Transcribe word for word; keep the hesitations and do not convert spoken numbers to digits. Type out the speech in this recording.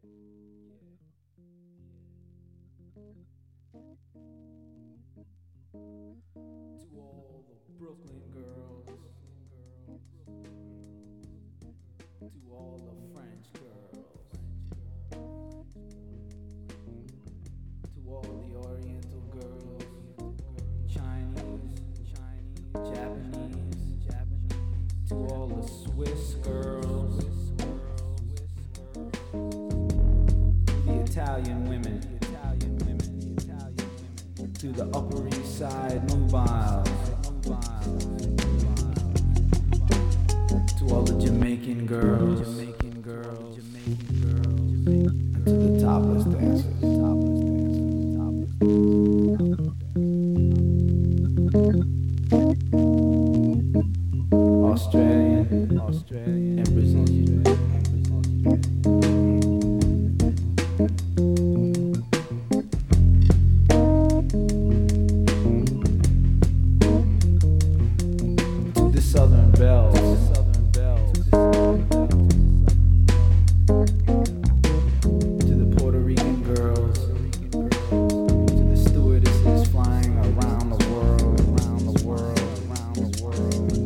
To all the Brooklyn girls, to all the French girls, to all the Oriental girls, Chinese, Japanese, to all the Swiss girls, the Italian women, to the Upper East Side nubiles, to all the Jamaican girls, Jamaican girls, Jamaican girls, and to the topless dancers, topless dancers, topless dancers. Australian, Australian, and Brazilian. To the Southern Belles,